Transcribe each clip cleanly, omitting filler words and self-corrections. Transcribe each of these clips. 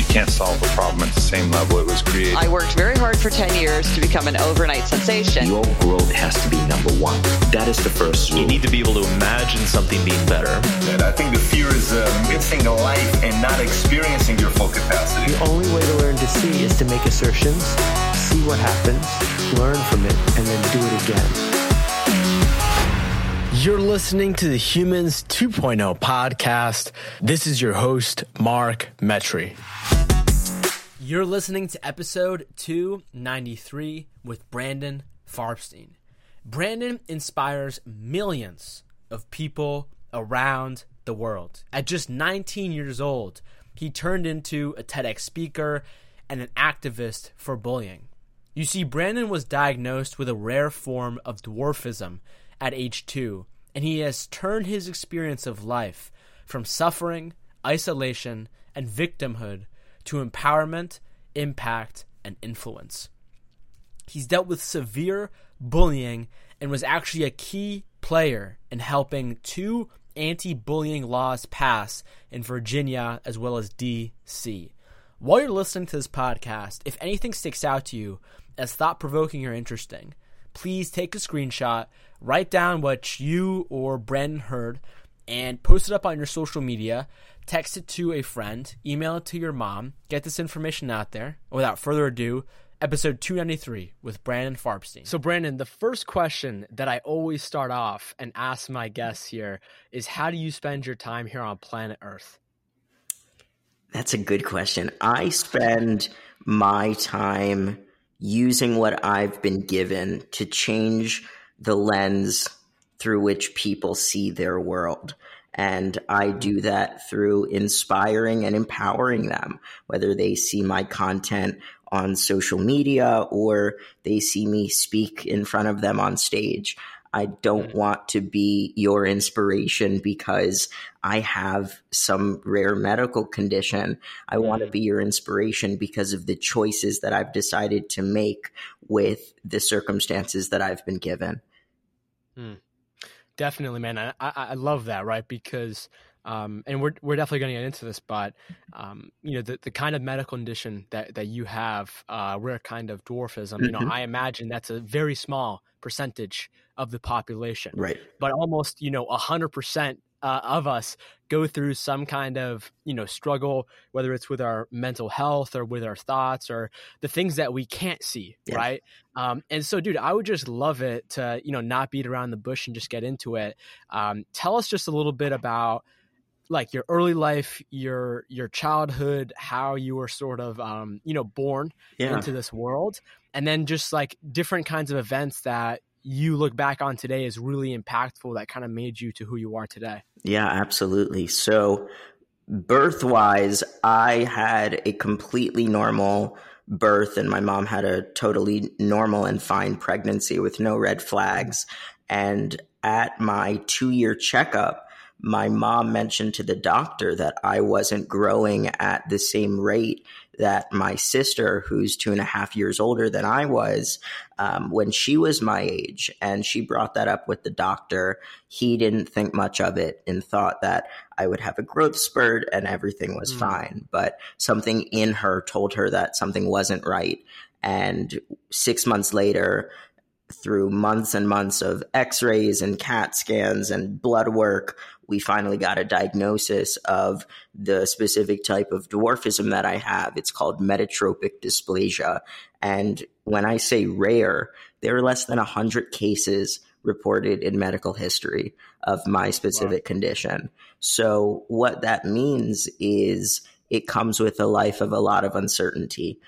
can't solve a problem at the same level it was created. I worked very hard for 10 years to become an overnight sensation. Your growth has to be number one. That is the first rule. You need to be able to imagine something being better. And I think the fear is missing life and not experiencing your full capacity. The only way to learn to see is to make assertions, see what happens, learn from it, and then do it again. You're listening to the Humans 2.0 podcast. This is your host, Mark Metry. You're listening to episode 293 with Brandon Farbstein. Brandon inspires millions of people around the world. At just 19 years old, he turned into a TEDx speaker and an activist for bullying. You see, Brandon was diagnosed with a rare form of dwarfism at age 2, and he has turned his experience of life from suffering, isolation, and victimhood to empowerment, impact, and influence. He's dealt with severe bullying and was actually a key player in helping 2 anti-bullying laws pass in Virginia as well as D.C. While you're listening to this podcast, if anything sticks out to you as thought-provoking or interesting, please take a screenshot, write down what you or Brandon heard, and post it up on your social media, text it to a friend, email it to your mom, get this information out there. Without further ado, episode 293 with Brandon Farbstein. So Brandon, the first question that I always start off and ask my guests here is, how do you spend your time here on planet Earth? That's a good question. I spend my time using what I've been given to change the lens through which people see their world. And I do that through inspiring and empowering them, whether they see my content on social media or they see me speak in front of them on stage. I don't want to be your inspiration because I have some rare medical condition. I want to be your inspiration because of the choices that I've decided to make with the circumstances that I've been given. Definitely, man. I love that, right? Because and we're definitely going to get into this, but the kind of medical condition that you have, rare kind of dwarfism, I imagine that's a very small percentage of the population, right? But almost 100% of us go through some kind of struggle, whether it's with our mental health or with our thoughts or the things that we can't see, right? And so, dude, I would just love it to not beat around the bush and just get into it. Tell us just a little bit about like your early life, your childhood, how you were sort of born into this world, and then just like different kinds of events that you look back on today as really impactful that kind of made you to who you are today. Yeah, absolutely. So birth-wise, I had a completely normal birth and my mom had a totally normal and fine pregnancy with no red flags. And at my 2-year checkup, my mom mentioned to the doctor that I wasn't growing at the same rate that my sister, who's 2.5 years older than I was, when she was my age. And she brought that up with the doctor. He didn't think much of it and thought that I would have a growth spurt and everything was fine. But something in her told her that something wasn't right. And 6 months later, through months and months of x-rays and CAT scans and blood work, we finally got a diagnosis of the specific type of dwarfism that I have. It's called metatropic dysplasia. And when I say rare, there are less than 100 cases reported in medical history of my specific condition. So what that means is it comes with a life of a lot of uncertainty.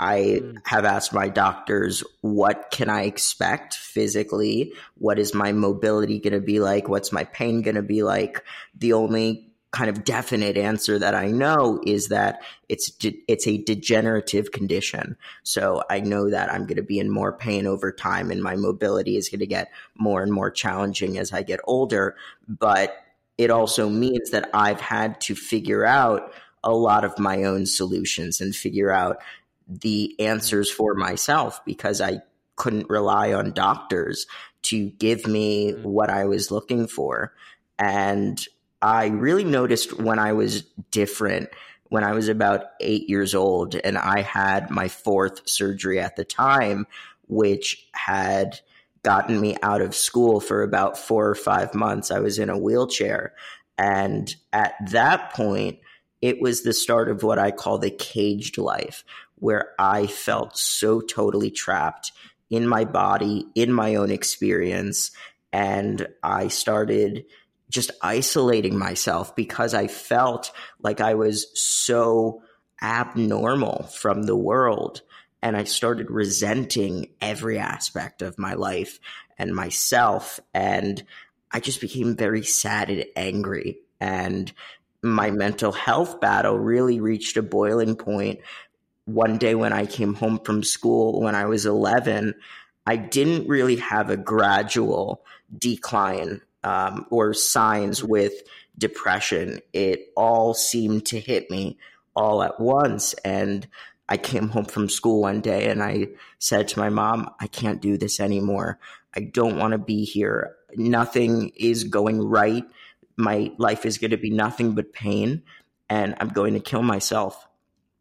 I have asked my doctors, what can I expect physically? What is my mobility going to be like? What's my pain going to be like? The only kind of definite answer that I know is that it's a degenerative condition. So I know that I'm going to be in more pain over time and my mobility is going to get more and more challenging as I get older. But it also means that I've had to figure out a lot of my own solutions and figure out the answers for myself because I couldn't rely on doctors to give me what I was looking for. And I really noticed when I was different when I was about 8 years old, and I had my 4th surgery at the time, which had gotten me out of school for about 4 or 5 months. I was in a wheelchair. And at that point, it was the start of what I call the caged life, where I felt so totally trapped in my body, in my own experience. And I started just isolating myself because I felt like I was so abnormal from the world. And I started resenting every aspect of my life and myself. And I just became very sad and angry. And my mental health battle really reached a boiling point one day when I came home from school when I was 11. I didn't really have a gradual decline or signs with depression. It all seemed to hit me all at once. And I came home from school one day and I said to my mom, I can't do this anymore. I don't want to be here. Nothing is going right. My life is going to be nothing but pain, and I'm going to kill myself.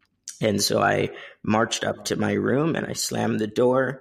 And so I marched up to my room and I slammed the door,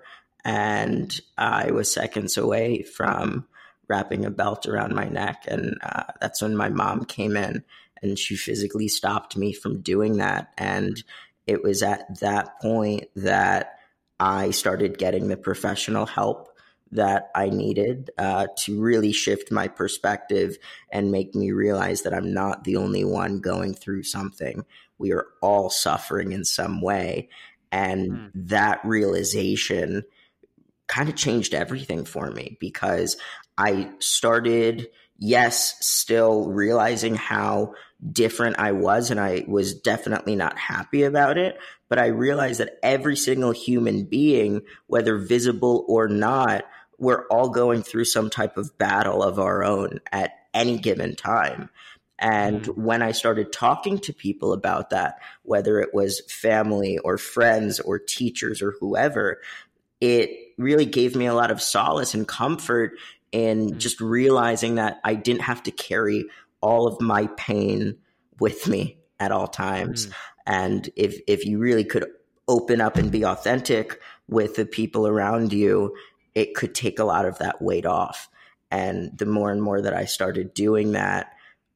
and I was seconds away from wrapping a belt around my neck. And that's when my mom came in, and she physically stopped me from doing that. And it was at that point that I started getting the professional help that I needed to really shift my perspective and make me realize that I'm not the only one going through something. We are all suffering in some way. And that realization kind of changed everything for me, because I started, yes, still realizing how different I was, and I was definitely not happy about it. But I realized that every single human being, whether visible or not, we're all going through some type of battle of our own at any given time. And when I started talking to people about that, whether it was family or friends or teachers or whoever, it really gave me a lot of solace and comfort in just realizing that I didn't have to carry all of my pain with me at all times. And if you really could open up and be authentic with the people around you, it could take a lot of that weight off. And the more and more that I started doing that,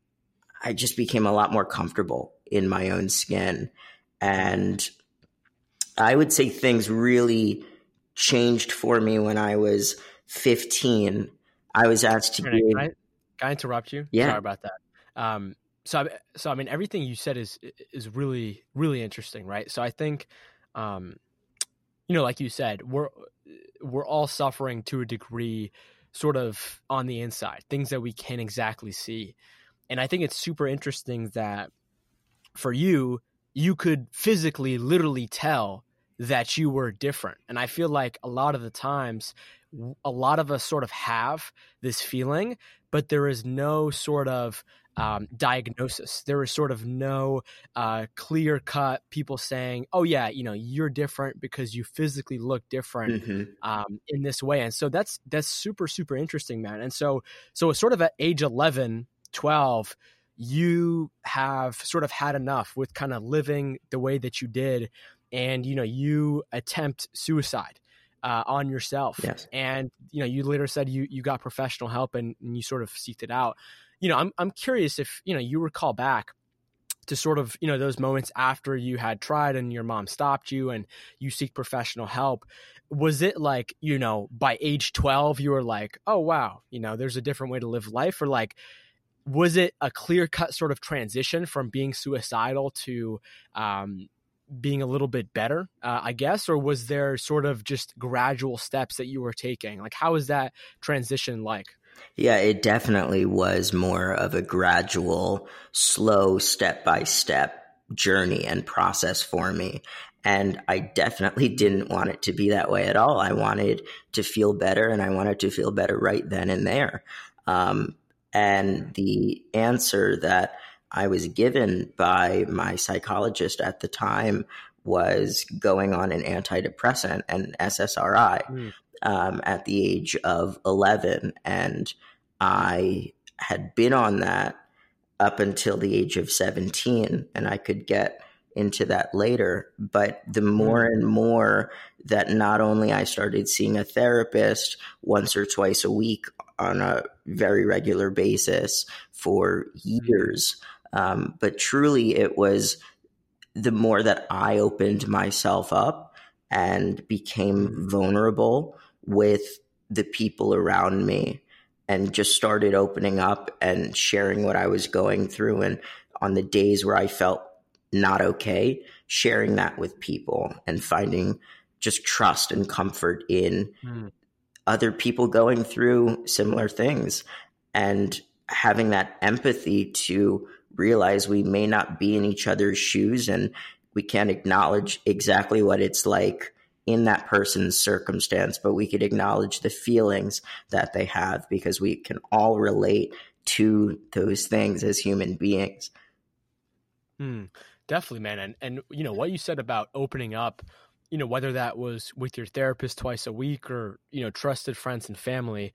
I just became a lot more comfortable in my own skin. And I would say things really changed for me when I was 15. I was asked to be... Can I interrupt you? Yeah. Sorry about that. So I mean, everything you said is really, really interesting, right? So I think, like you said, we're all suffering to a degree, sort of on the inside, things that we can't exactly see. And I think it's super interesting that for you, you could physically, literally tell that you were different. And I feel like a lot of the times, a lot of us sort of have this feeling, but there is no sort of diagnosis. There is sort of no clear-cut people saying, oh yeah, you're different because you physically look different in this way. And so that's super, super interesting, man. And so sort of at age 11, 12, you have sort of had enough with kind of living the way that you did. And, you attempt suicide on yourself. Yes. And, you later said you got professional help and you sort of seeked it out. I'm curious if, you recall back to sort of, those moments after you had tried and your mom stopped you and you seek professional help. Was it like, by age 12, you were like, oh, wow, there's a different way to live life? Or like, was it a clear-cut sort of transition from being suicidal to being a little bit better, I guess? Or was there sort of just gradual steps that you were taking? Like, how was that transition like? Yeah, it definitely was more of a gradual, slow, step-by-step journey and process for me. And I definitely didn't want it to be that way at all. I wanted to feel better, and I wanted to feel better right then and there. And the answer that I was given by my psychologist at the time was going on an antidepressant, an SSRI, at the age of 11. And I had been on that up until the age of 17, and I could get into that later. But the more and more that not only I started seeing a therapist once or twice a week on a very regular basis for years, but truly it was the more that I opened myself up and became vulnerable with the people around me and just started opening up and sharing what I was going through. And on the days where I felt not okay, sharing that with people and finding just trust and comfort in other people going through similar things, and having that empathy to realize we may not be in each other's shoes and we can't acknowledge exactly what it's like in that person's circumstance, but we could acknowledge the feelings that they have, because we can all relate to those things as human beings. Definitely, man. And you know, what you said about opening up, you know, whether that was with your therapist twice a week or, you know, trusted friends and family,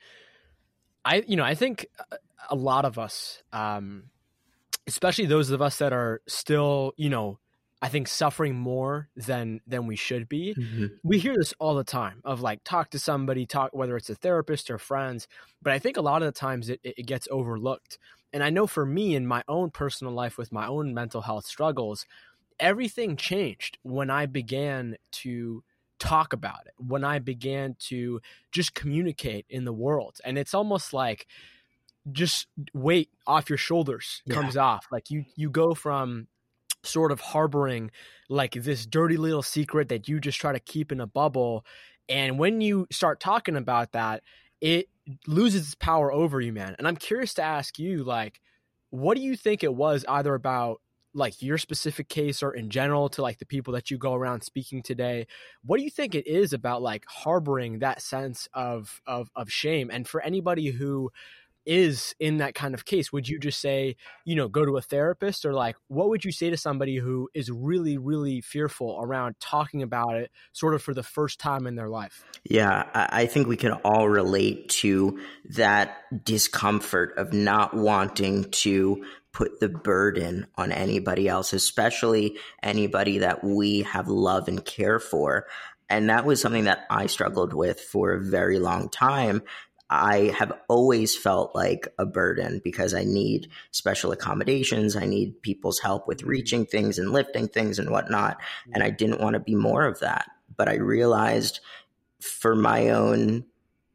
I think a lot of us, especially those of us that are still, you know, I think suffering more than we should be. We hear this all the time of like, talk to somebody, whether it's a therapist or friends. But I think a lot of the times it gets overlooked. And I know for me in my own personal life with my own mental health struggles, everything changed when I began to talk about it, when I began to just communicate in the world. And it's almost like just weight off your shoulders comes off. Like you go from sort of harboring like this dirty little secret that you just try to keep in a bubble. And when you start talking about that, it loses its power over you, man. And I'm curious to ask you, like, what do you think it was, either about like your specific case or in general to like the people that you go around speaking today? What do you think it is about like harboring that sense of shame? And for anybody who is in that kind of case, would you just say, you know, go to a therapist, or like, what would you say to somebody who is really, really fearful around talking about it sort of for the first time in their life? Yeah, I think we can all relate to that discomfort of not wanting to put the burden on anybody else, especially anybody that we have love and care for. And that was something that I struggled with for a very long time. I have always felt like a burden because I need special accommodations. I need people's help with reaching things and lifting things and whatnot. And I didn't want to be more of that. But I realized for my own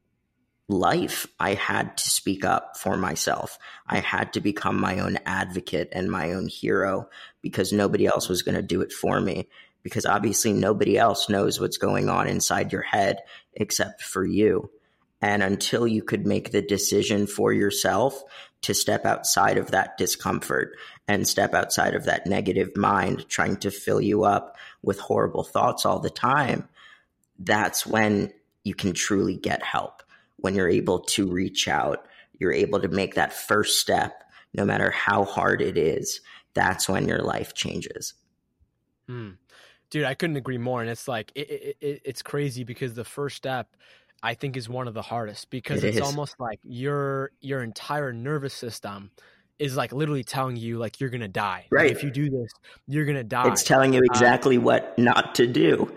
life, I had to speak up for myself. I had to become my own advocate and my own hero, because nobody else was going to do it for me. Because obviously nobody else knows what's going on inside your head except for you. And until you could make the decision for yourself to step outside of that discomfort and step outside of that negative mind trying to fill you up with horrible thoughts all the time, that's when you can truly get help. When you're able to reach out, you're able to make that first step, no matter how hard it is, that's when your life changes. Dude, I couldn't agree more. And it's like, it's crazy, because the first step, I think, is one of the hardest, because it's almost like your entire nervous system is like literally telling you like you're going to die. Right. Like, if you do this, you're going to die. It's telling you exactly what not to do.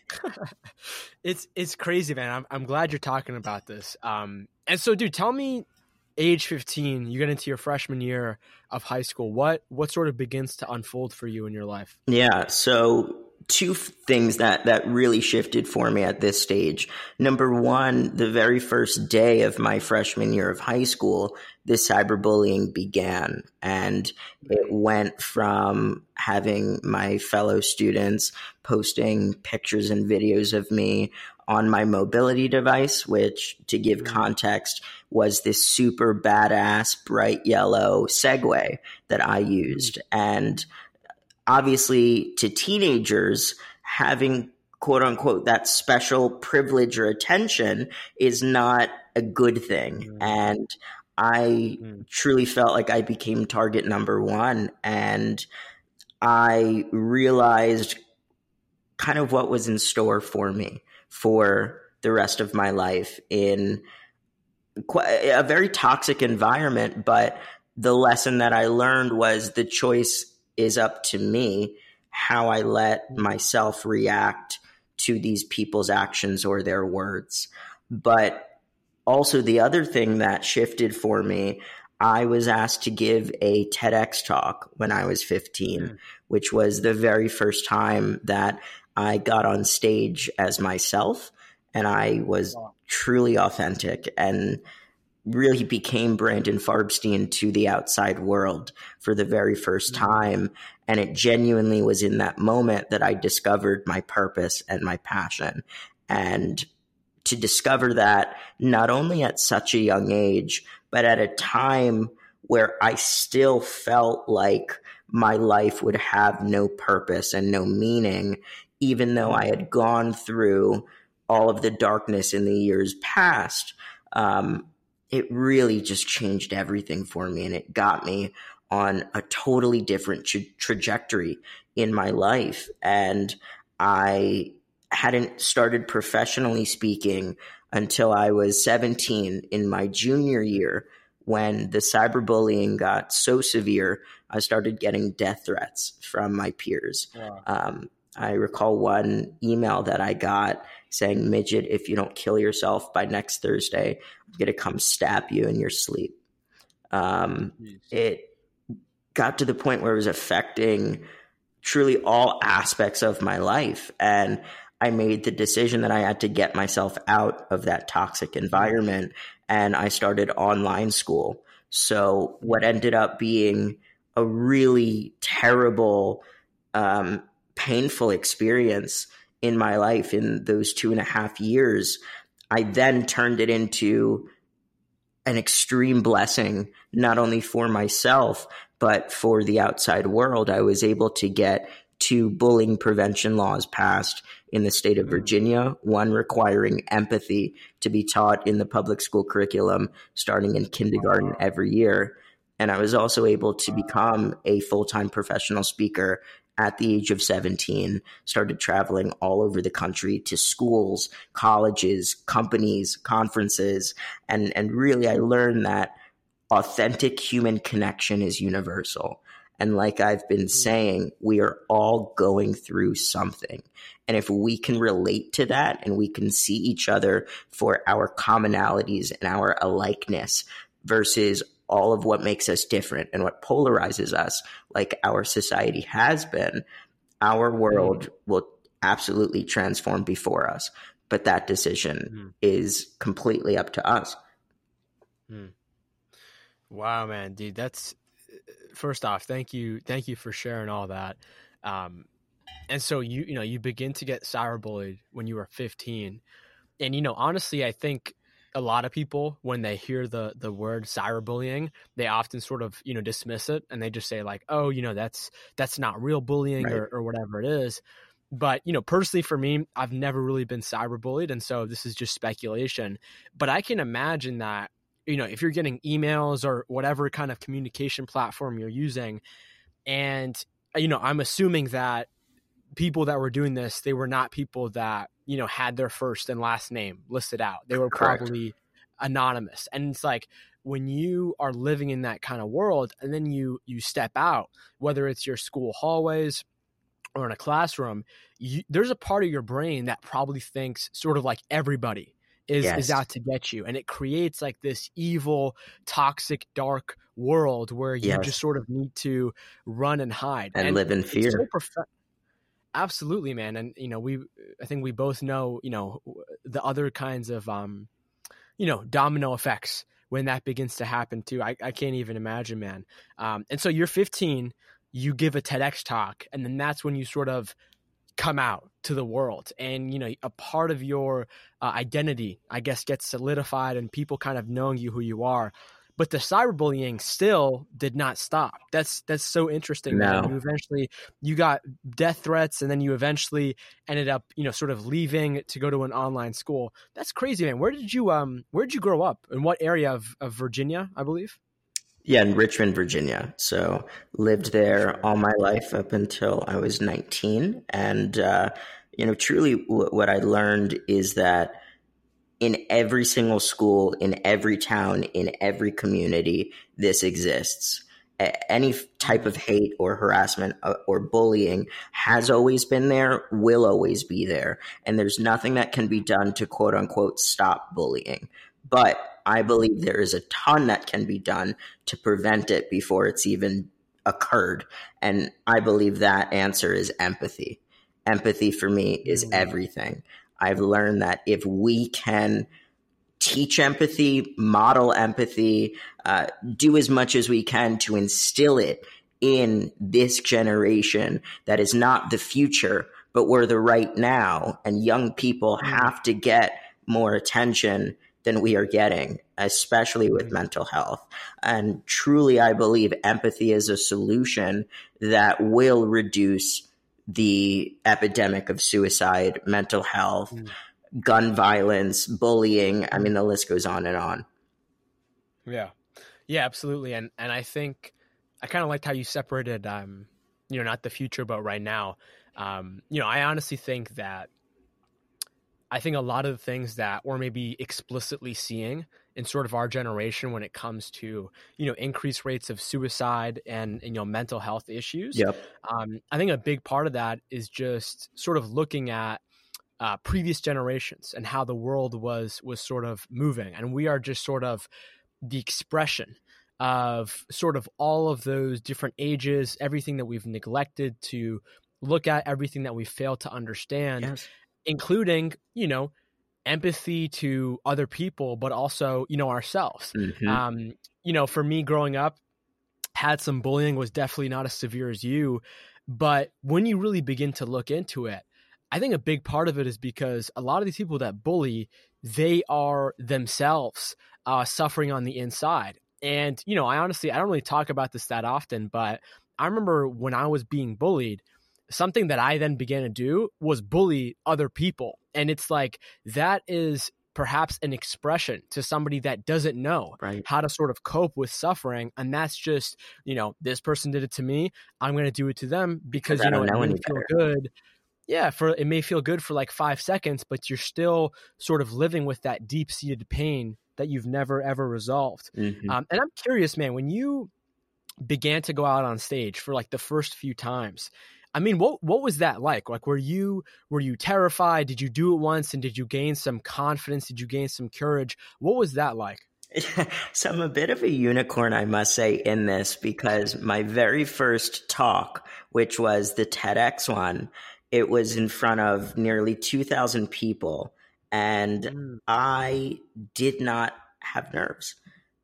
It's crazy, man. I'm glad you're talking about this. And so, dude, tell me, age 15, you get into your freshman year of high school. What sort of begins to unfold for you in your life? Yeah. So two things that really shifted for me at this stage. Number one, the very first day of my freshman year of high school, this cyberbullying began. And it went from having my fellow students posting pictures and videos of me on my mobility device, which, to give context, was this super badass bright yellow Segway that I used. And obviously, to teenagers, having quote unquote that special privilege or attention is not a good thing. And I truly felt like I became target number one. And I realized kind of what was in store for me for the rest of my life in a very toxic environment, but the lesson that I learned was the choice is up to me, how I let myself react to these people's actions or their words. But also the other thing that shifted for me, I was asked to give a TEDx talk when I was 15, which was the very first time that I got on stage as myself, and I was truly authentic and really became Brandon Farbstein to the outside world for the very first time. And it genuinely was in that moment that I discovered my purpose and my passion. And to discover that not only at such a young age, but at a time where I still felt like my life would have no purpose and no meaning, even though I had gone through all of the darkness in the years past, it really just changed everything for me. And it got me on a totally different trajectory in my life. And I hadn't started professionally speaking until I was 17 in my junior year, when the cyberbullying got so severe, I started getting death threats from my peers. Wow. I recall one email that I got saying, "Midget, if you don't kill yourself by next Thursday, I'm going to come stab you in your sleep." It got to the point where it was affecting truly all aspects of my life. And I made the decision that I had to get myself out of that toxic environment, and I started online school. So what ended up being a really terrible, painful experience in my life in those 2.5 years, I then turned it into an extreme blessing, not only for myself, but for the outside world. I was able to get 2 bullying prevention laws passed in the state of Virginia, one requiring empathy to be taught in the public school curriculum starting in kindergarten every year. And I was also able to become a full-time professional speaker at the age of 17, started traveling all over the country to schools, colleges, companies, conferences. And really, I learned that authentic human connection is universal. And like I've been saying, we are all going through something. And if we can relate to that and we can see each other for our commonalities and our alikeness versus all of what makes us different and what polarizes us, like our society has been, our world will absolutely transform before us. But that decision is completely up to us. Wow, man, dude, that's, first off, thank you for sharing all that. And so you begin to get cyberbullied when you were 15, and honestly, I think a lot of people, when they hear the word cyberbullying, they often sort of dismiss it, and they just say like, oh, that's not real bullying, right, or whatever it is. But personally for me, I've never really been cyberbullied, and so this is just speculation. But I can imagine that if you're getting emails or whatever kind of communication platform you're using, and I'm assuming that people that were doing this, they were not people that had their first and last name listed out. They were probably anonymous. And it's like, when you are living in that kind of world, and then you step out, whether it's your school hallways or in a classroom, there's a part of your brain that probably thinks sort of like everybody is out to get you. And it creates like this evil, toxic, dark world where you just sort of need to run and hide and live in fear. Absolutely, man. And, I think we both know, the other kinds of, domino effects when that begins to happen too. I can't even imagine, man. And so you're 15, you give a TEDx talk, and then that's when you sort of come out to the world, and, a part of your identity, I guess, gets solidified, and people kind of knowing you who you are. But the cyberbullying still did not stop. That's so interesting. No. You got death threats, and then you eventually ended up, sort of leaving to go to an online school. That's crazy, man. Where did you grow up? In what area of Virginia, I believe? Yeah, in Richmond, Virginia. So lived there all my life up until I was 19. And, truly what I learned is that in every single school, in every town, in every community, this exists. Any type of hate or harassment or bullying has always been there, will always be there. And there's nothing that can be done to quote unquote stop bullying. But I believe there is a ton that can be done to prevent it before it's even occurred. And I believe that answer is empathy. Empathy for me is everything. I've learned that if we can teach empathy, model empathy, do as much as we can to instill it in this generation that is not the future, but we're the right now. And young people have to get more attention than we are getting, especially with mental health. And truly, I believe empathy is a solution that will reduce the epidemic of suicide, mental health, gun violence, bullying. I mean, the list goes on and on. Yeah. Yeah, absolutely. And I think I kind of liked how you separated, not the future, but right now. I honestly think that I think a lot of the things that we're maybe explicitly seeing in sort of our generation when it comes to, increased rates of suicide and mental health issues. Yep. I think a big part of that is just sort of looking at previous generations and how the world was sort of moving. And we are just sort of the expression of sort of all of those different ages, everything that we've neglected to look at, everything that we failed to understand. Yes. Including, empathy to other people, but also, ourselves. Mm-hmm. For me growing up, had some bullying, was definitely not as severe as you. But when you really begin to look into it, I think a big part of it is because a lot of these people that bully, they are themselves suffering on the inside. And, I don't really talk about this that often, but I remember when I was being bullied, something that I then began to do was bully other people. And it's like, that is perhaps an expression to somebody that doesn't know how to sort of cope with suffering. And that's just, this person did it to me, I'm going to do it to them because, it may feel good. Yeah, it may feel good for like 5 seconds, but you're still sort of living with that deep-seated pain that you've never, ever resolved. Mm-hmm. And I'm curious, man, when you began to go out on stage for like the first few times, I mean, what was that like? Like, were you terrified? Did you do it once and did you gain some confidence? Did you gain some courage? What was that like? So I'm a bit of a unicorn, I must say, in this, because my very first talk, which was the TEDx one, it was in front of nearly 2,000 people, and I did not have nerves.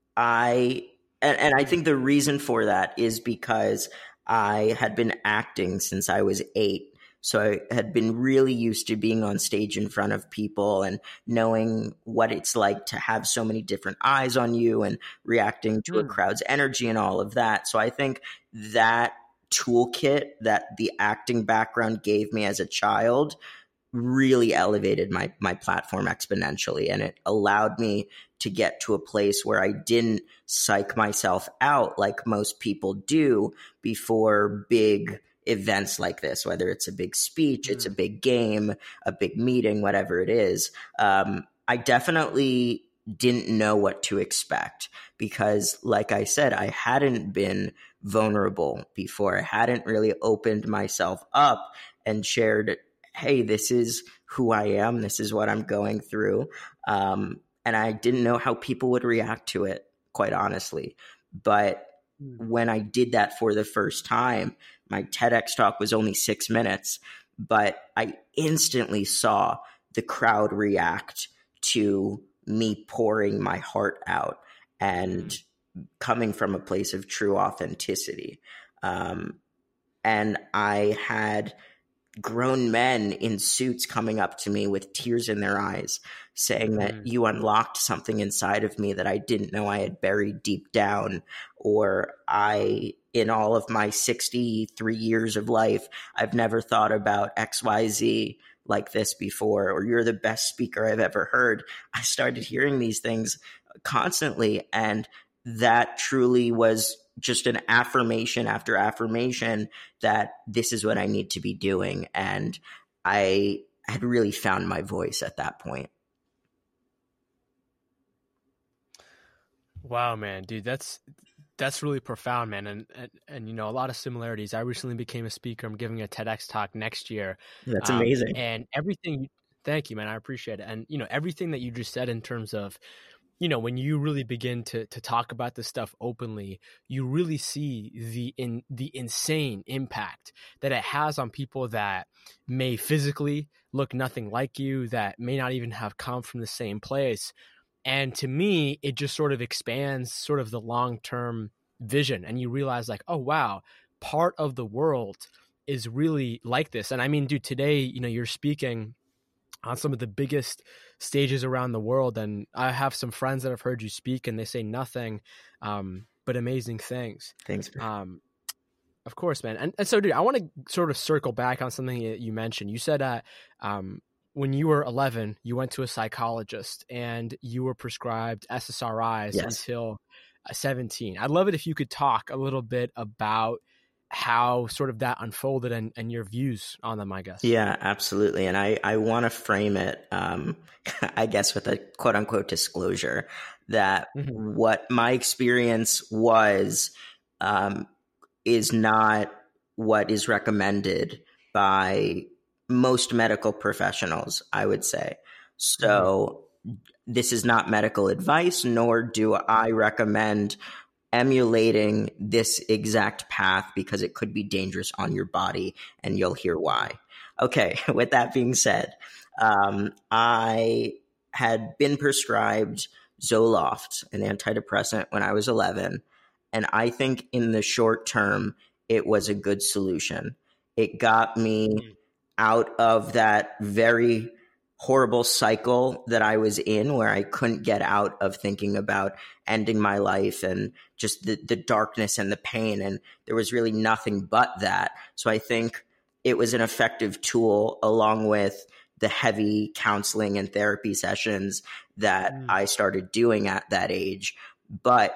And I think the reason for that is because I had been acting since I was 8. So I had been really used to being on stage in front of people and knowing what it's like to have so many different eyes on you and reacting to a crowd's energy and all of that. So I think that toolkit that the acting background gave me as a child really elevated my platform exponentially. And it allowed me to get to a place where I didn't psych myself out like most people do before big events like this, whether it's a big speech, it's a big game, a big meeting, whatever it is. I definitely didn't know what to expect because, like I said, I hadn't been vulnerable before. I hadn't really opened myself up and shared, hey, this is who I am. This is what I'm going through. And I didn't know how people would react to it, quite honestly. But when I did that for the first time, my TEDx talk was only 6 minutes, but I instantly saw the crowd react to me pouring my heart out and coming from a place of true authenticity. And I had grown men in suits coming up to me with tears in their eyes, saying that you unlocked something inside of me that I didn't know I had buried deep down, or in all of my 63 years of life, I've never thought about XYZ like this before, or you're the best speaker I've ever heard. I started hearing these things constantly, and that truly was just an affirmation after affirmation that this is what I need to be doing. And I had really found my voice at that point. Wow, man, dude, that's really profound, man. And, you know, a lot of similarities. I recently became a speaker. I'm giving a TEDx talk next year. That's amazing. And everything, thank you, man. I appreciate it. And, you know, everything that you just said in terms of, you know, when you really begin to talk about this stuff openly, you really see the insane impact that it has on people that may physically look nothing like you, that may not even have come from the same place. And to me, it just sort of expands sort of the long-term vision. And you realize like, oh, wow, part of the world is really like this. And I mean, dude, today, you know, you're speaking on some of the biggest stages around the world. And I have some friends that have heard you speak and they say nothing but amazing things. Thanks. Of course, man. And so, dude, I want to sort of circle back on something that you mentioned. You said that when you were 11, you went to a psychologist and you were prescribed SSRIs until 17. I'd love it if you could talk a little bit about how sort of that unfolded and your views on them, I guess. Yeah, absolutely. And I want to frame it, I guess, with a quote unquote disclosure that what my experience was is not what is recommended by most medical professionals, I would say. So this is not medical advice, nor do I recommend emulating this exact path because it could be dangerous on your body, and you'll hear why. Okay, with that being said, I had been prescribed Zoloft, an antidepressant, when I was 11, and I think in the short term, it was a good solution. It got me out of that very horrible cycle that I was in where I couldn't get out of thinking about ending my life and just the darkness and the pain. And there was really nothing but that. So I think it was an effective tool along with the heavy counseling and therapy sessions that I started doing at that age. But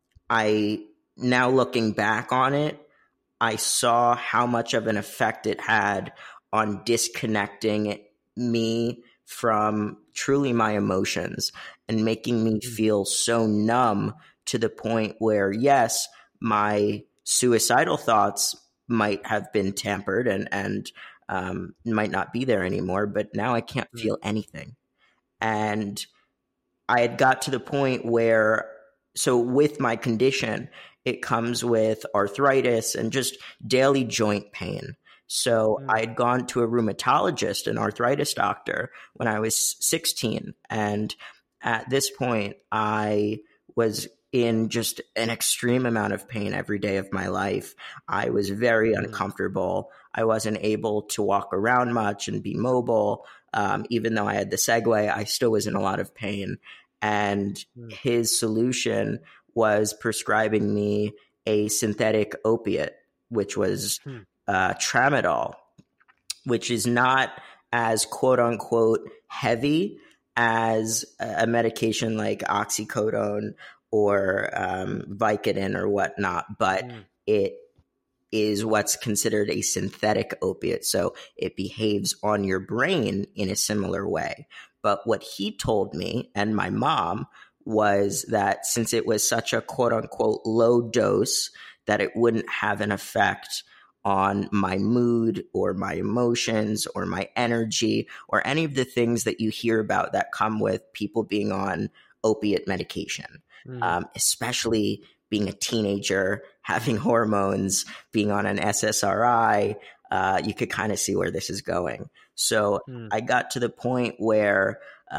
now looking back on it, I saw how much of an effect it had on disconnecting me from truly my emotions and making me feel so numb to the point where, yes, my suicidal thoughts might have been tampered and might not be there anymore, but now I can't feel anything. And I had got to the point where, so with my condition, it comes with arthritis and just daily joint pain. So I had gone to a rheumatologist, an arthritis doctor, when I was 16. And at this point, I was in just an extreme amount of pain every day of my life. I was very uncomfortable. I wasn't able to walk around much and be mobile. Even though I had the Segway, I still was in a lot of pain. And his solution was prescribing me a synthetic opiate, which was tramadol, which is not as quote unquote heavy as a medication like oxycodone or Vicodin or whatnot, but it is what's considered a synthetic opiate. So it behaves on your brain in a similar way. But what he told me and my mom was that since it was such a quote unquote low dose, that it wouldn't have an effect on my mood or my emotions or my energy or any of the things that you hear about that come with people being on opiate medication, especially being a teenager, having hormones, being on an SSRI. You could kind of see where this is going. So I got to the point where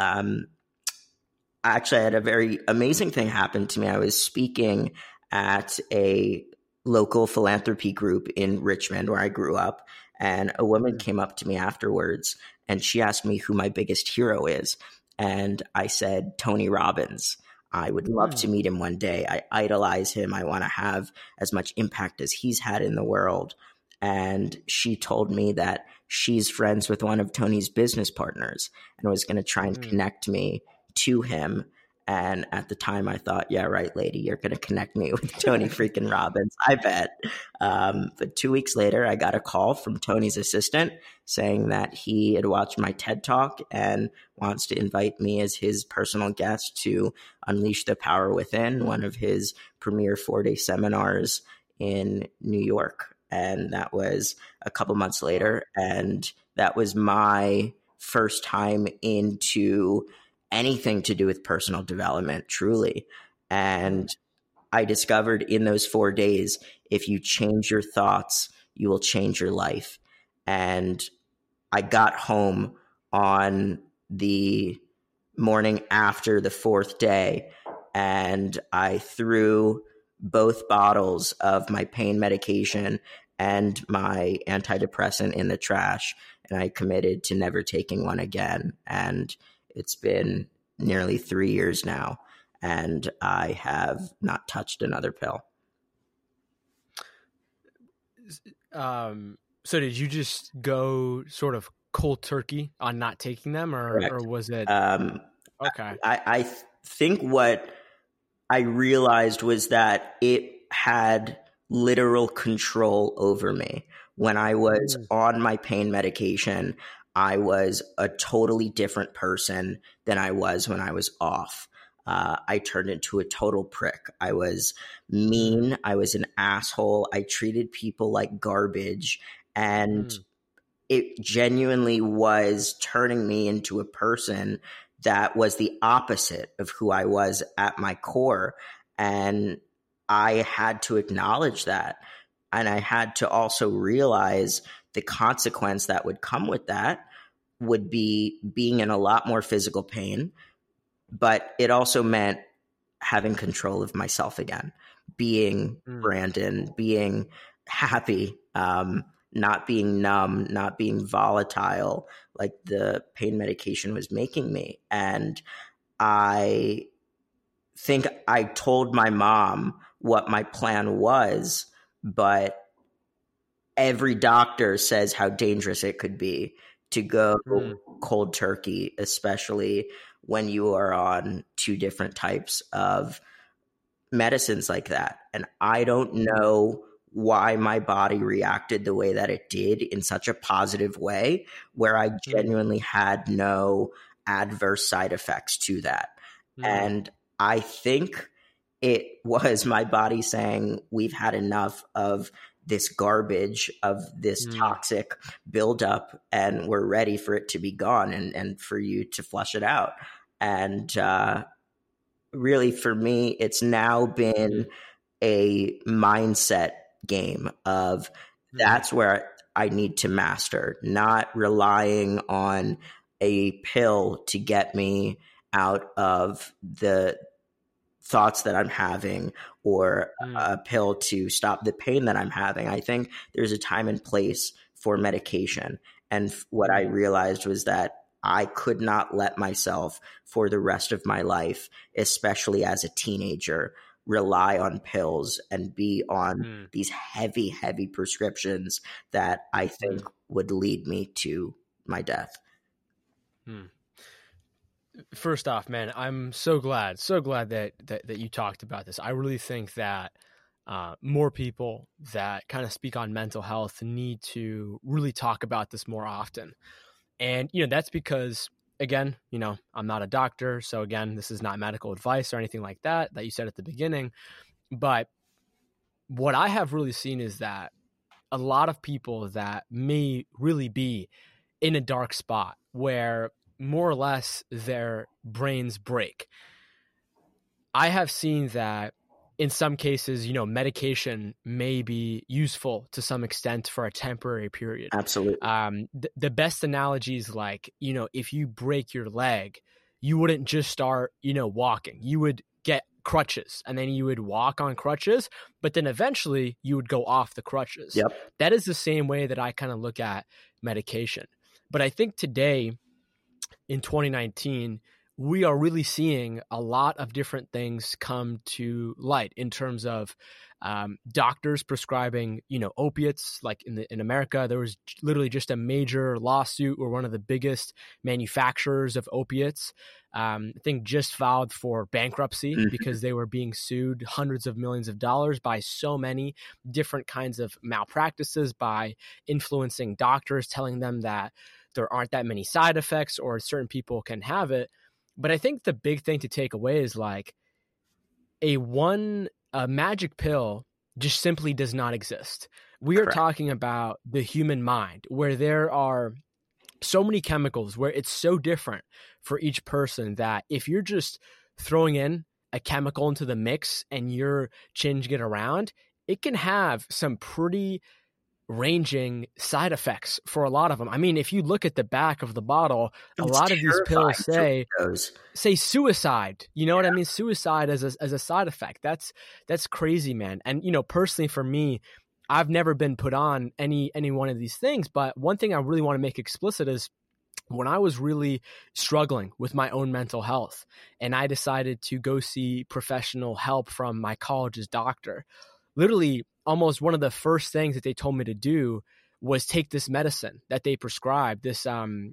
actually I had a very amazing thing happen to me. I was speaking at a local philanthropy group in Richmond where I grew up, and a woman came up to me afterwards and she asked me who my biggest hero is. And I said, Tony Robbins. I would love to meet him one day. I idolize him. I want to have as much impact as he's had in the world. And she told me that she's friends with one of Tony's business partners and was going to try and connect me to him. And at the time I thought, yeah, right, lady, you're going to connect me with Tony freaking Robbins. I bet. But 2 weeks later, I got a call from Tony's assistant saying that he had watched my TED Talk and wants to invite me as his personal guest to Unleash the Power Within, one of his premier 4-day seminars in New York. And that was a couple months later. And that was my first time into anything to do with personal development, truly. And I discovered in those 4 days, if you change your thoughts, you will change your life. And I got home on the morning after the 4th day, and I threw both bottles of my pain medication and my antidepressant in the trash, and I committed to never taking one again. And it's been nearly 3 years now, and I have not touched another pill. So did you just go sort of cold turkey on not taking them, or was it? Okay. I think what I realized was that it had literal control over me. When I was on my pain medication, I was a totally different person than I was when I was off. I turned into a total prick. I was mean. I was an asshole. I treated people like garbage. And it genuinely was turning me into a person that was the opposite of who I was at my core. And I had to acknowledge that. And I had to also realize the consequence that would come with that would be being in a lot more physical pain. But it also meant having control of myself again, being Brandon, being happy, not being numb, not being volatile like the pain medication was making me. And I think I told my mom what my plan was, but every doctor says how dangerous it could be to go cold turkey, especially when you are on 2 different types of medicines like that. And I don't know why my body reacted the way that it did in such a positive way, where I genuinely had no adverse side effects to that. And I think it was my body saying, we've had enough of this garbage, of this toxic buildup, and we're ready for it to be gone and for you to flush it out. And really, for me, it's now been a mindset game of that's where I need to master, not relying on a pill to get me out of the thoughts that I'm having, or a pill to stop the pain that I'm having. I think there's a time and place for medication. And what I realized was that I could not let myself for the rest of my life, especially as a teenager, rely on pills and be on these heavy, heavy prescriptions that I think would lead me to my death. First off, man, I'm so glad that you talked about this. I really think that more people that kind of speak on mental health need to really talk about this more often. And, that's because, again, I'm not a doctor. So again, this is not medical advice or anything like that you said at the beginning. But what I have really seen is that a lot of people that may really be in a dark spot where more or less their brains break, I have seen that in some cases, medication may be useful to some extent for a temporary period. Absolutely. The best analogy is like, if you break your leg, you wouldn't just start, walking. You would get crutches and then you would walk on crutches, but then eventually you would go off the crutches. Yep. That is the same way that I kind of look at medication. But I think today in 2019, we are really seeing a lot of different things come to light in terms of doctors prescribing, opiates. Like in America, there was literally just a major lawsuit where one of the biggest manufacturers of opiates, I think, just filed for bankruptcy because they were being sued hundreds of millions of dollars by so many different kinds of malpractices, by influencing doctors, telling them that there aren't that many side effects or certain people can have it. But I think the big thing to take away is like a magic pill just simply does not exist. We are talking about the human mind, where there are so many chemicals, where it's so different for each person that if you're just throwing in a chemical into the mix and you're changing it around, it can have some pretty ranging side effects for a lot of them. I mean, if you look at the back of the bottle, a lot of these pills say suicide. You know what I mean? Suicide as a side effect. That's crazy, man. And personally for me, I've never been put on any one of these things, but one thing I really want to make explicit is when I was really struggling with my own mental health and I decided to go see professional help from my college's doctor, literally almost one of the first things that they told me to do was take this medicine that they prescribed, this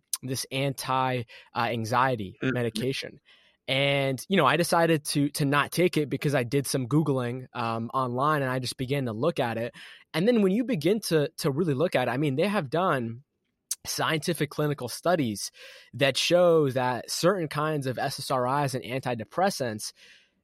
anti-anxiety medication. And, I decided to not take it because I did some Googling online and I just began to look at it. And then when you begin to really look at it, I mean, they have done scientific clinical studies that show that certain kinds of SSRIs and antidepressants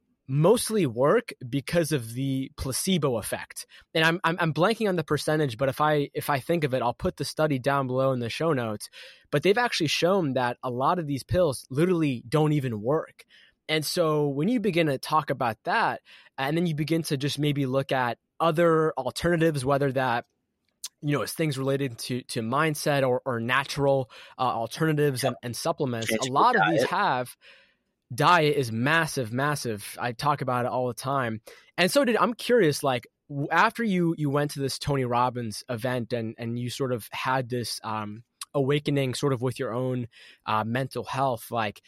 mostly work because of the placebo effect. And I'm blanking on the percentage, but if I think of it, I'll put the study down below in the show notes. But they've actually shown that a lot of these pills literally don't even work. And so when you begin to talk about that, and then you begin to just maybe look at other alternatives, whether that it's things related to mindset or natural alternatives and supplements, a lot of these have. Diet is massive. I talk about it all the time. And so I'm curious, like after you went to this Tony Robbins event and you sort of had this awakening sort of with your own mental health, like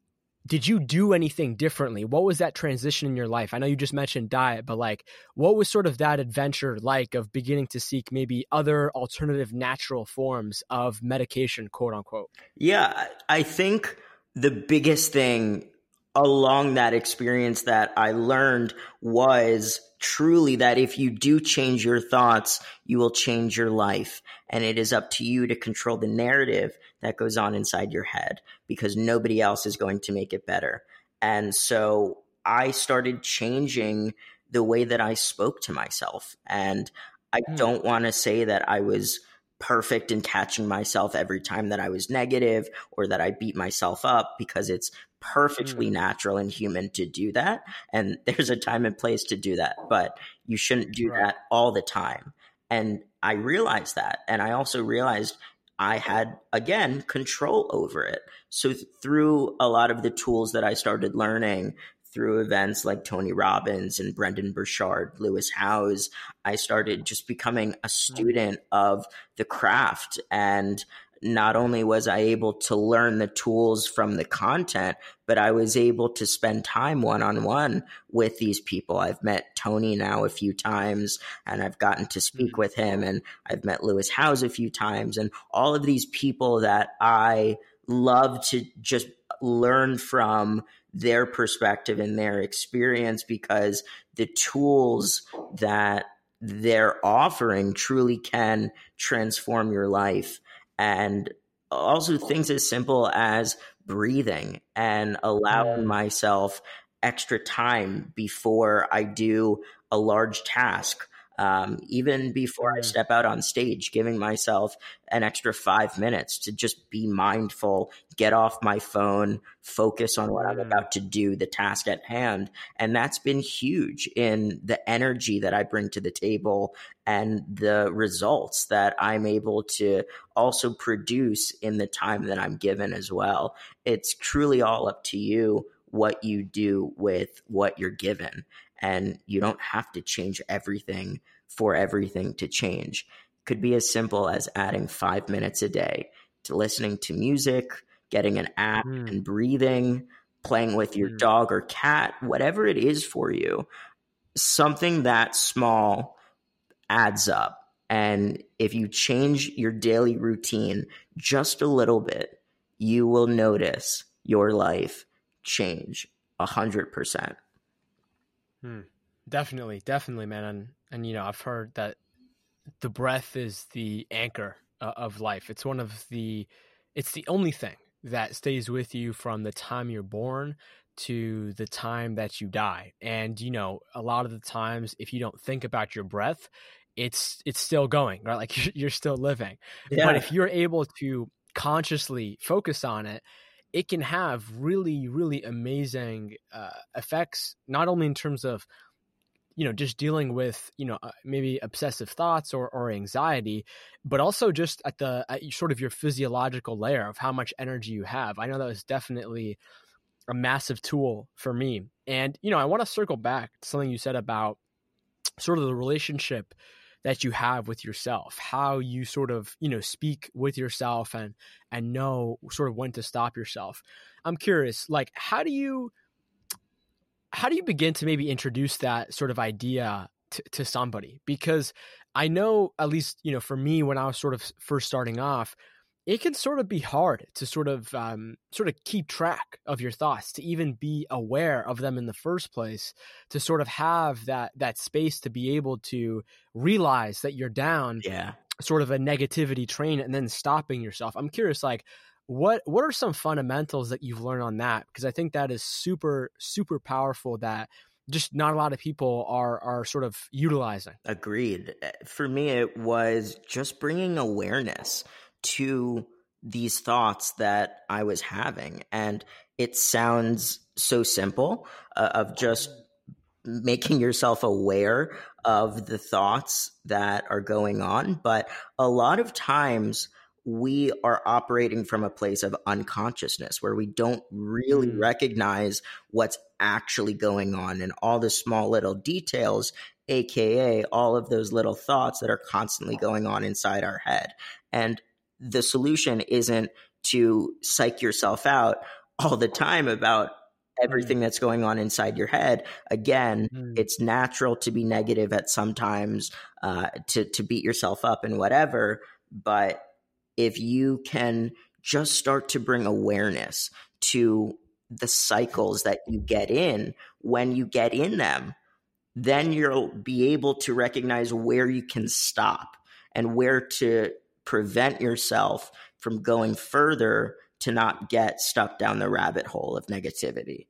did you do anything differently? What was that transition in your life? I know you just mentioned diet, but like what was sort of that adventure like of beginning to seek maybe other alternative natural forms of medication, quote unquote? Yeah, I think the biggest thing along that experience that I learned was truly that if you do change your thoughts, you will change your life. And it is up to you to control the narrative that goes on inside your head because nobody else is going to make it better. And so I started changing the way that I spoke to myself. And I don't want to say that I was perfect in catching myself every time that I was negative or that I beat myself up, because it's perfectly natural and human to do that. And there's a time and place to do that, but you shouldn't do that all the time. And I realized that. And I also realized I had, again, control over it. So through a lot of the tools that I started learning through events like Tony Robbins and Brendon Burchard, Lewis Howes, I started just becoming a student of the craft. And not only was I able to learn the tools from the content, but I was able to spend time one-on-one with these people. I've met Tony now a few times and I've gotten to speak with him, and I've met Lewis Howes a few times, and all of these people that I love to just learn from their perspective and their experience, because the tools that they're offering truly can transform your life. And also things as simple as breathing and allowing myself extra time before I do a large task. Even before I step out on stage, giving myself an extra 5 minutes to just be mindful, get off my phone, focus on what I'm about to do, the task at hand. And that's been huge in the energy that I bring to the table and the results that I'm able to also produce in the time that I'm given as well. It's truly all up to you what you do with what you're given. And you don't have to change everything for everything to change. It could be as simple as adding 5 minutes a day to listening to music, getting an app and breathing, playing with your dog or cat, whatever it is for you, something that small adds up. And if you change your daily routine just a little bit, you will notice your life change 100%. Definitely, man. And you know, I've heard that the breath is the anchor of life. It's the only thing that stays with you from the time you're born to the time that you die. And, you know, a lot of the times, if you don't think about your breath, it's still going, right? Like you're still living. Yeah. But if you're able to consciously focus on it, it can have really, really amazing effects, not only in terms of, you know, just dealing with, you know, maybe obsessive thoughts or anxiety, but also just at sort of your physiological layer of how much energy you have. I know that was definitely a massive tool for me. And, you know, I want to circle back to something you said about sort of the relationship that you have with yourself, how you sort of, you know, speak with yourself and know sort of when to stop yourself. I'm curious, like, how do you begin to maybe introduce that sort of idea to somebody? Because I know, at least, you know, for me, when I was sort of first starting off, it can sort of be hard to sort of keep track of your thoughts, to even be aware of them in the first place, to sort of have that space to be able to realize that you're down sort of a negativity train and then stopping yourself. I'm curious, like, what are some fundamentals that you've learned on that? Because I think that is super, super powerful that just not a lot of people are sort of utilizing. Agreed. For me, it was just bringing awareness to these thoughts that I was having. And it sounds so simple, of just making yourself aware of the thoughts that are going on. But a lot of times we are operating from a place of unconsciousness where we don't really recognize what's actually going on and all the small little details, AKA all of those little thoughts that are constantly going on inside our head. And the solution isn't to psych yourself out all the time about everything that's going on inside your head. Again, it's natural to be negative at sometimes, to beat yourself up and whatever. But if you can just start to bring awareness to the cycles that you get in, when you get in them, then you'll be able to recognize where you can stop and where to prevent yourself from going further to not get stuck down the rabbit hole of negativity.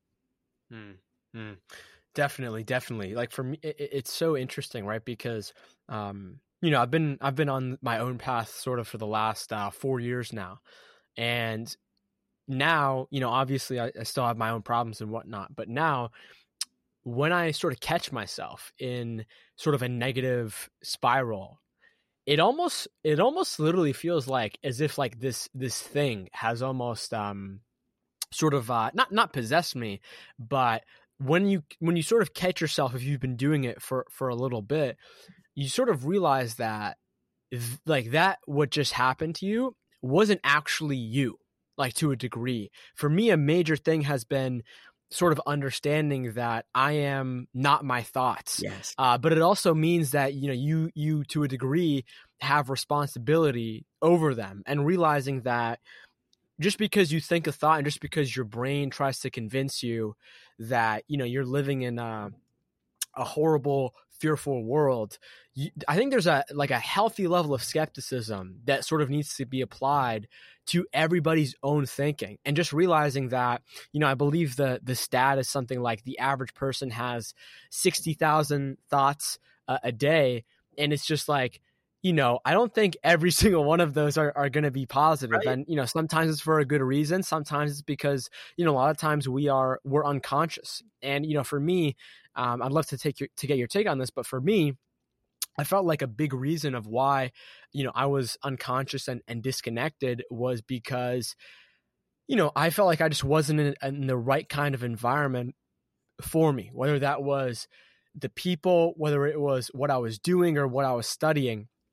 Definitely. Like, for me, it's so interesting, right? Because, you know, I've been on my own path sort of for the last 4 years now. And now, you know, obviously I still have my own problems and whatnot, but now when I sort of catch myself in sort of a negative spiral, it almost literally feels like as if like this thing has almost sort of not possessed me, but when you sort of catch yourself, if you've been doing it for a little bit, you sort of realize that like that what just happened to you wasn't actually you, like, to a degree. For me, a major thing has been sort of understanding that I am not my thoughts. Yes. But it also means that, you know, you to a degree have responsibility over them, and realizing that just because you think a thought and just because your brain tries to convince you that, you know, you're living in a horrible, fearful world, I think there's a healthy level of skepticism that sort of needs to be applied to everybody's own thinking, and just realizing that, you know, I believe the stat is something like the average person has 60,000 thoughts a day. And it's just like, you know, I don't think every single one of those are going to be positive. Right. And, you know, sometimes it's for a good reason. Sometimes it's because, you know, a lot of times we're unconscious. And, you know, for me, I'd love to get your take on this, but for me, I felt like a big reason of why, you know, I was unconscious and disconnected was because, you know, I felt like I just wasn't in the right kind of environment for me, whether that was the people, whether it was what I was doing or what I was studying.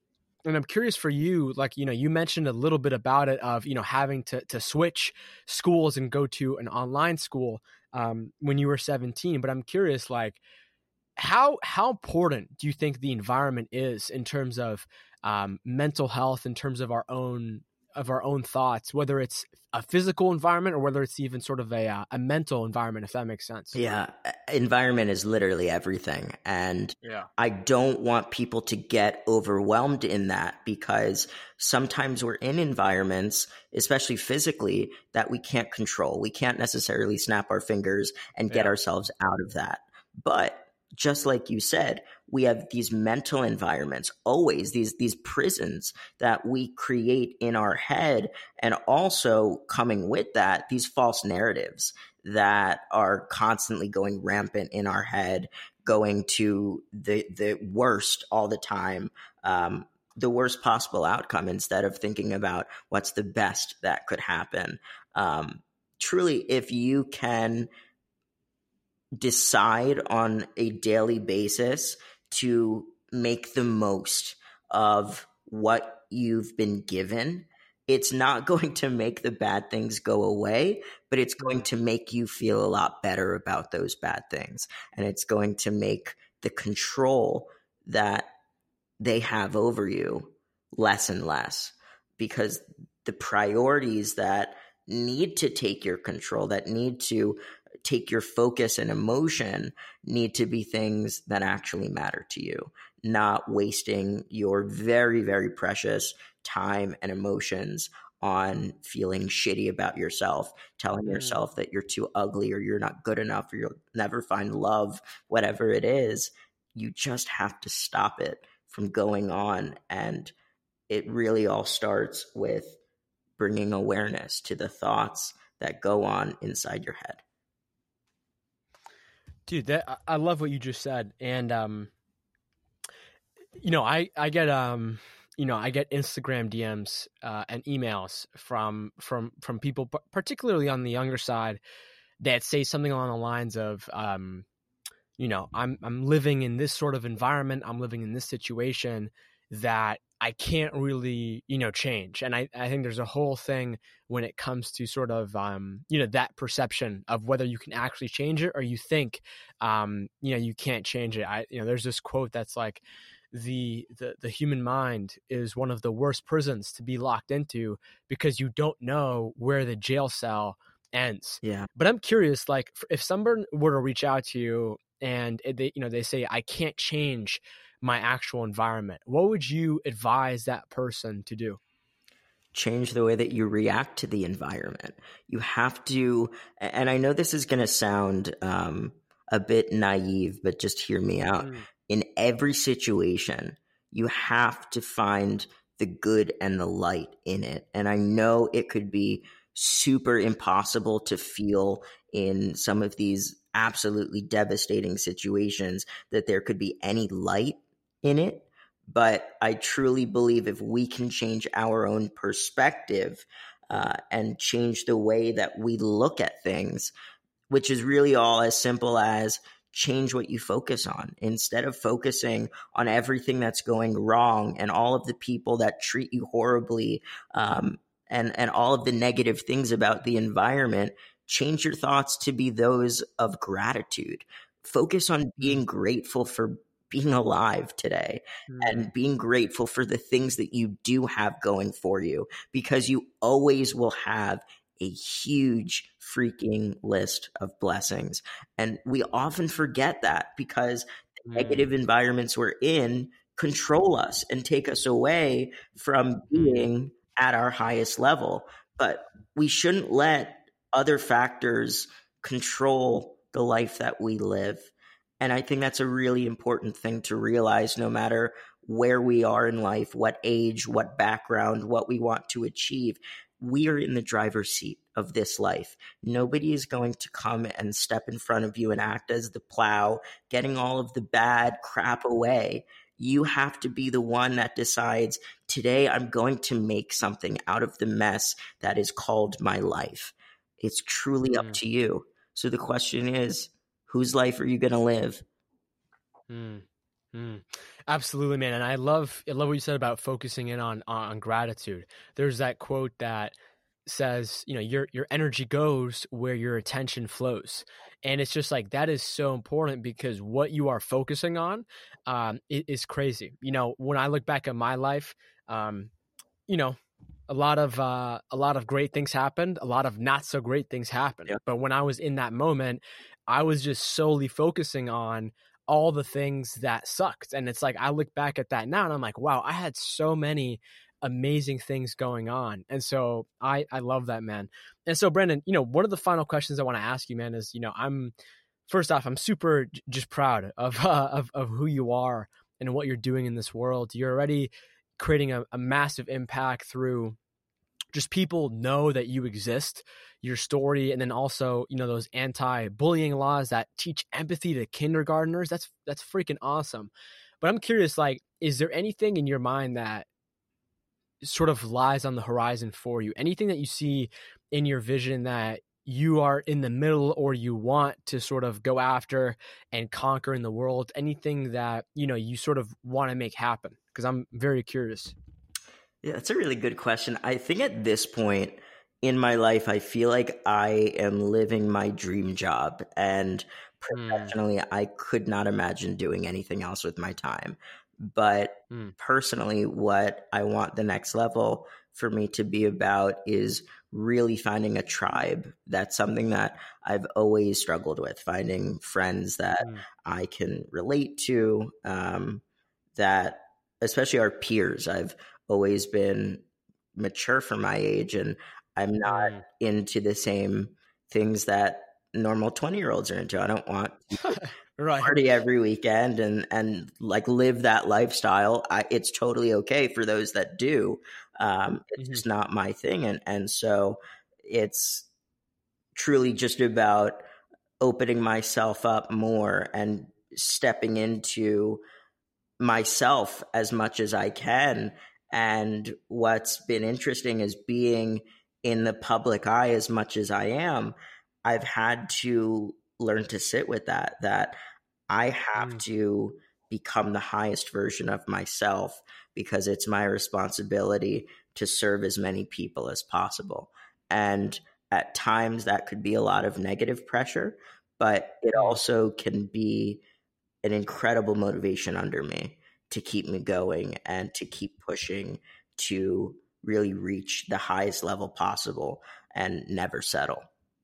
I'm curious for you, like, you mentioned a little bit about it of, having to switch schools and go to an online school when you were 17. But I'm curious, like, how important do you think the environment is in terms of mental health, in terms of our own thoughts, whether it's a physical environment or whether it's even sort of a mental environment, if that makes sense? Yeah. Environment is literally everything. And I don't want people to get overwhelmed in that, because sometimes we're in environments, especially physically, that we can't control. We can't necessarily snap our fingers and get ourselves out of that. But just like you said, we have these mental environments, always these prisons that we create in our head, and also coming with that, these false narratives that are constantly going rampant in our head, going to the worst all the time, the worst possible outcome, instead of thinking about what's the best that could happen. Truly, if you can decide on a daily basis to make the most of what you've been given, it's not going to make the bad things go away, but it's going to make you feel a lot better about those bad things. And it's going to make the control that they have over you less and less, because the priorities that need to take your control, that need to take your focus and emotion, need to be things that actually matter to you, not wasting your very, very precious time and emotions on feeling shitty about yourself, telling yourself that you're too ugly or you're not good enough or you'll never find love, whatever it is. You just have to stop it from going on. And it really all starts with bringing awareness to the thoughts that go on inside your head. Dude, I love what you just said. And, I get, I get Instagram DMs and emails from people, particularly on the younger side, that say something along the lines of, I'm living in this sort of environment. I'm living in this situation that I can't really, change. And I think there's a whole thing when it comes to sort of, that perception of whether you can actually change it or you think, you can't change it. There's this quote that's like, the human mind is one of the worst prisons to be locked into, because you don't know where the jail cell ends. Yeah. But I'm curious, like, if someone were to reach out to you and they say, I can't change my actual environment, what would you advise that person to do? Change the way that you react to the environment. You have to, and I know this is going to sound a bit naive, but just hear me out. In every situation, you have to find the good and the light in it. And I know it could be super impossible to feel in some of these absolutely devastating situations that there could be any light in it. But I truly believe if we can change our own perspective and change the way that we look at things, which is really all as simple as change what you focus on. Instead of focusing on everything that's going wrong and all of the people that treat you horribly and all of the negative things about the environment, change your thoughts to be those of gratitude. Focus on being grateful for being alive today and being grateful for the things that you do have going for you, because you always will have a huge freaking list of blessings. And we often forget that because the negative environments we're in control us and take us away from being at our highest level. But we shouldn't let other factors control the life that we live. And I think that's a really important thing to realize, no matter where we are in life, what age, what background, what we want to achieve. We are in the driver's seat of this life. Nobody is going to come and step in front of you and act as the plow, getting all of the bad crap away. You have to be the one that decides, today I'm going to make something out of the mess that is called my life. It's truly up to you. So the question is, whose life are you going to live? Absolutely, man. And I love what you said about focusing in on gratitude. There's that quote that says, your energy goes where your attention flows. And it's just like, that is so important, because what you are focusing on is crazy. When I look back at my life, a lot of great things happened. A lot of not so great things happened. Yep. But when I was in that moment, I was just solely focusing on all the things that sucked. And it's like, I look back at that now and I'm like, wow, I had so many amazing things going on. And so I love that, man. And so Brandon, one of the final questions I want to ask you, man, is, I'm super just proud of who you are and what you're doing in this world. You're already creating a massive impact through just people know that you exist, your story, and then also, those anti-bullying laws that teach empathy to kindergartners. That's freaking awesome. But I'm curious, like, is there anything in your mind that sort of lies on the horizon for you? Anything that you see in your vision that you are in the middle or you want to sort of go after and conquer in the world? Anything that, you sort of want to make happen? Because I'm very curious. Yeah, that's a really good question. I think at this point in my life, I feel like I am living my dream job, and professionally, I could not imagine doing anything else with my time. But personally, what I want the next level for me to be about is really finding a tribe. That's something that I've always struggled with, finding friends that I can relate to, that especially our peers. I've always been mature for my age, and I'm not into the same things that normal 20-year-olds are into. I don't want to party every weekend and like live that lifestyle. It's totally okay for those that do. It's just not my thing. And so it's truly just about opening myself up more and stepping into myself as much as I can. And what's been interesting is being in the public eye as much as I am, I've had to learn to sit with that I have to become the highest version of myself, because it's my responsibility to serve as many people as possible. And at times that could be a lot of negative pressure, but it also can be an incredible motivation under me to keep me going and to keep pushing to really reach the highest level possible and never settle.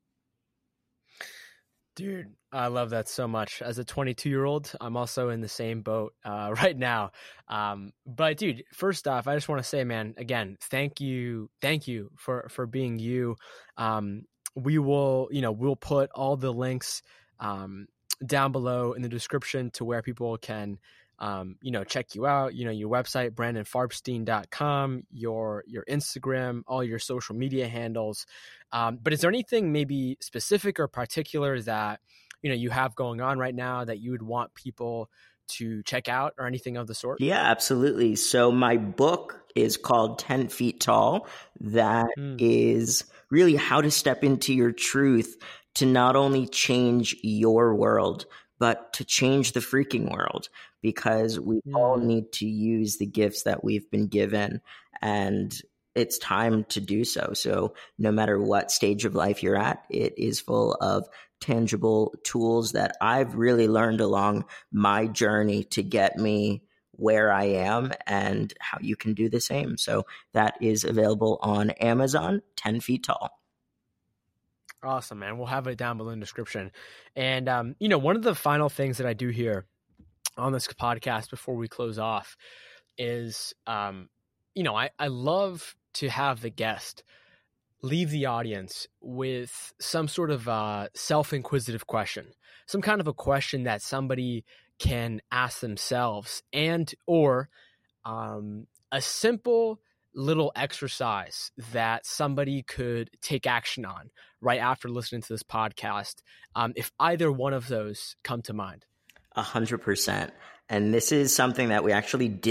Dude, I love that so much. As a 22-year-old, I'm also in the same boat right now. But dude, first off, I just want to say, man, again, thank you for being you. We will, we'll put all the links down below in the description to where people can check you out, your website, brandonfarbstein.com, your Instagram, all your social media handles. But is there anything maybe specific or particular that, you have going on right now that you would want people to check out, or anything of the sort? Yeah, absolutely. So my book is called 10 Feet Tall. That is really how to step into your truth to not only change your world, but to change the freaking world, because we all need to use the gifts that we've been given, and it's time to do so. So no matter what stage of life you're at, it is full of tangible tools that I've really learned along my journey to get me where I am, and how you can do the same. So that is available on Amazon, 10 Feet Tall. Awesome, man. We'll have it down below in the description. And, one of the final things that I do here on this podcast before we close off is, I love to have the guest leave the audience with some sort of self-inquisitive question, some kind of a question that somebody can ask themselves, and or a simple little exercise that somebody could take action on right after listening to this podcast, if either one of those come to mind. 100%. And this is something that we actually didn't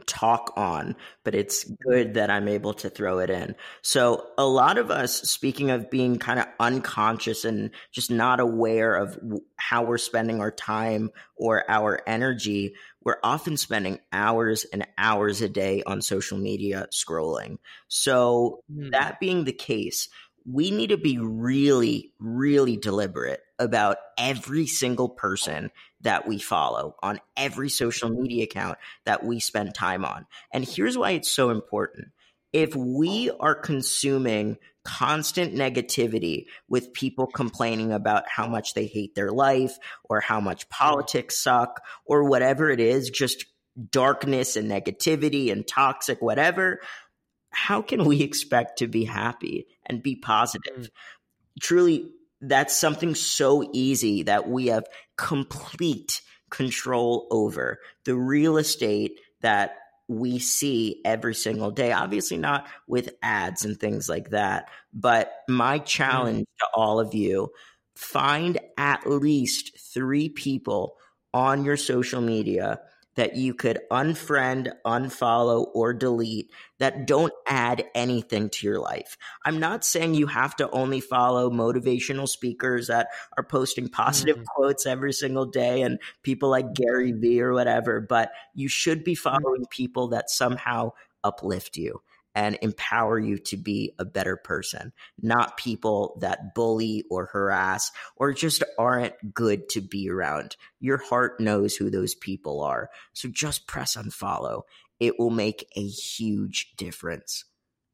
talk on, but it's good that I'm able to throw it in. So a lot of us, speaking of being kind of unconscious and just not aware of how we're spending our time or our energy, we're often spending hours and hours a day on social media scrolling. So that being the case, we need to be really, really deliberate about every single person that we follow on every social media account that we spend time on. And here's why it's so important. If we are consuming constant negativity with people complaining about how much they hate their life or how much politics suck or whatever it is, just darkness and negativity and toxic whatever, how can we expect to be happy and be positive? Truly, that's something so easy that we have complete control over. The real estate that we see every single day, obviously not with ads and things like that, but my challenge to all of you, find at least 3 people on your social media that you could unfriend, unfollow, or delete that don't add anything to your life. I'm not saying you have to only follow motivational speakers that are posting positive quotes every single day and people like Gary Vee or whatever, but you should be following people that somehow uplift you and empower you to be a better person, not people that bully or harass or just aren't good to be around. Your heart knows who those people are. So just press unfollow. It will make a huge difference.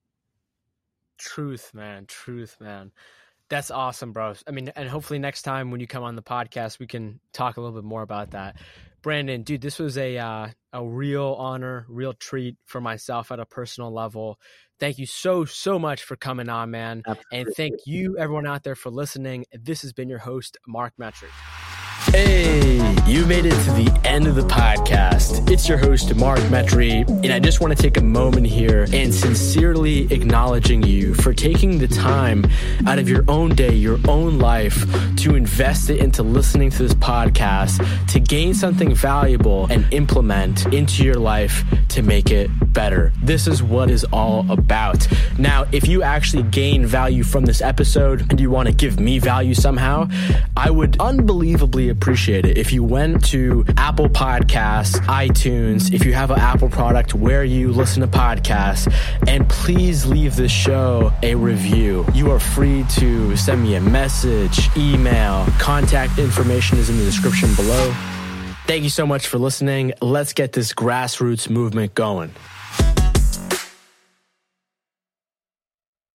Truth, man. That's awesome, bro. I mean, and hopefully next time when you come on the podcast, we can talk a little bit more about that. Brandon, dude, this was a real honor, real treat for myself at a personal level. Thank you so much for coming on, man. Absolutely. And thank you, everyone out there, for listening. This has been your host, Mark Metry. Hey, you made it to the end of the podcast. It's your host, Mark Metry, and I just want to take a moment here and sincerely acknowledging you for taking the time out of your own day, your own life, to invest it into listening to this podcast, to gain something valuable and implement into your life to make it better. This is what it's all about. Now, if you actually gain value from this episode and you want to give me value somehow, I would unbelievably appreciate it if you went to Apple Podcasts, iTunes, if you have an Apple product where you listen to podcasts, and please leave this show a review. You are free to send me a message, email, contact information is in the description below. Thank you so much for listening. Let's get this grassroots movement going.